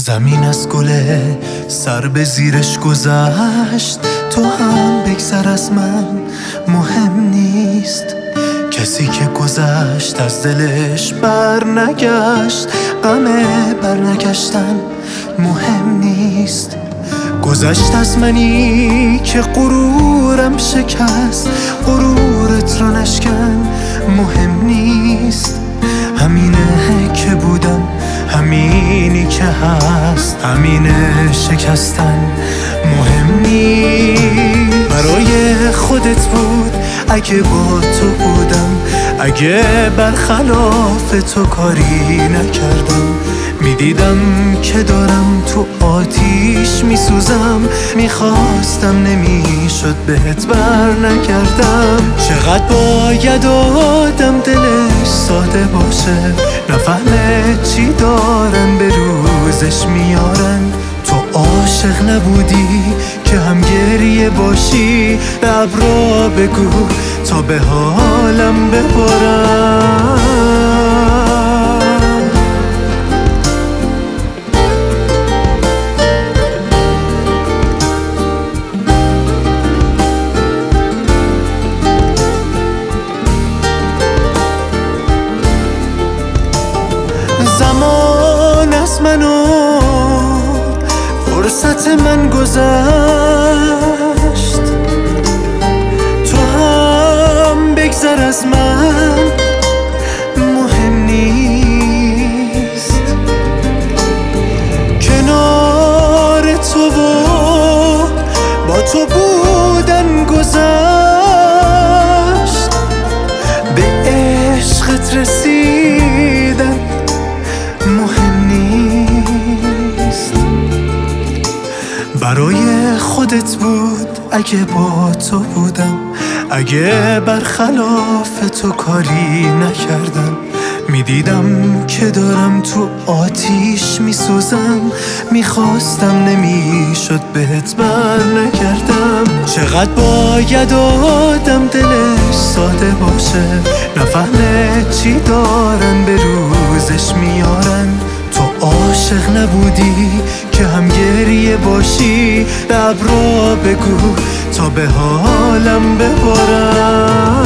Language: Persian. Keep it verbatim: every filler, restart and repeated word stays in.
زمین از گله سر به زیرش گذشت، تو هم بگذر از من مهم نیست. کسی که گذشت از دلش بر نگشت، غم بر نگشتن مهم نیست. گذشت از منی که غرورم شکست، غرورت را نشکن مهم نیست. همینه که بودم، همینی که هست، همینه شکستن مهم نیست. برای خودت بود اگه با تو بودم، اگه برخلاف تو کاری نکردم. میدیدم که دارم تو آتیش میسوزم، میخواستم نمیشد بهت بر نکردم. چقدر باید آدم دلش ساده باشه، نفهمه چی دارن به روزش میارن. تو عاشق نبودی که هم گریه باشی، لب را بگو تا به حالم ببارم. زمان از منو فرصت من گذشت، تو هم بگذر از من مهم نیست. کنار تو و با تو بودن گذشت، به عشقت رسیدن مهم نیست. برای خودت بود اگه با تو بودم، اگه برخلاف تو کاری نکردم. میدیدم که دارم تو آتیش میسوزم، میخواستم نمیشد بهت بر نکردم. چقدر باید آدم دلش ساده باشه، نفهمه چی دارن به روزش میارن. تو عاشق نبودی که هم گریه باشی، لب را بگو تا به حالم ببارم.